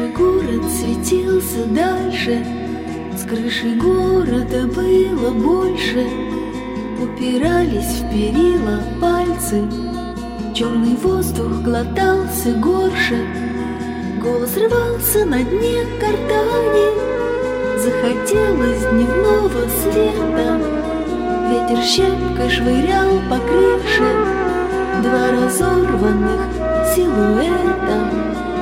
крыши город светился дальше, с крыши города было больше. Упирались в перила пальцы, черный воздух глотался горше. Голос рвался на дне гортани, захотелось дневного света. Ветер щепкой швырял по крыше два разорванных силуэта.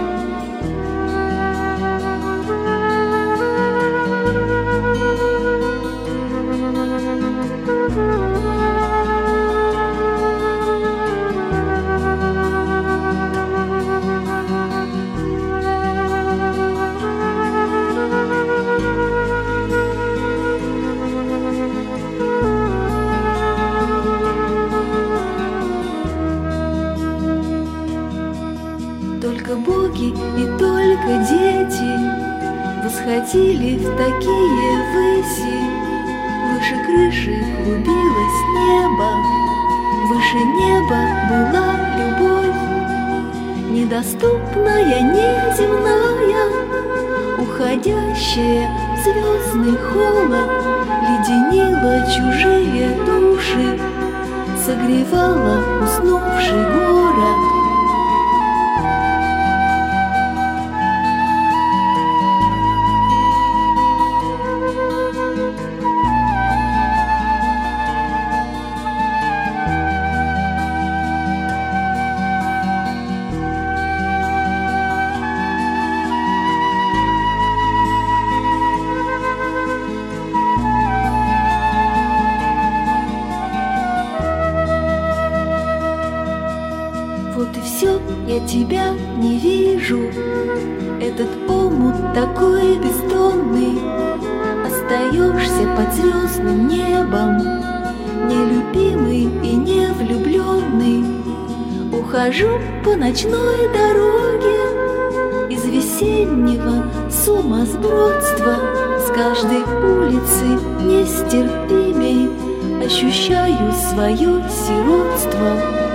Только боги и только дети восходили в такие выси. Выше крыши клубилось небо, выше неба была любовь, недоступная, неземная, уходящая в звездный холод, леденила чужие души, согревала уснувший город. Вот и все, я тебя не вижу. Этот омут такой бездонный, остаешься под звездным небом, нелюбимый и не влюбленный. Ухожу по ночной дороге из весеннего сумасбродства. С каждой улицы нестерпимей ощущаю свое сиротство.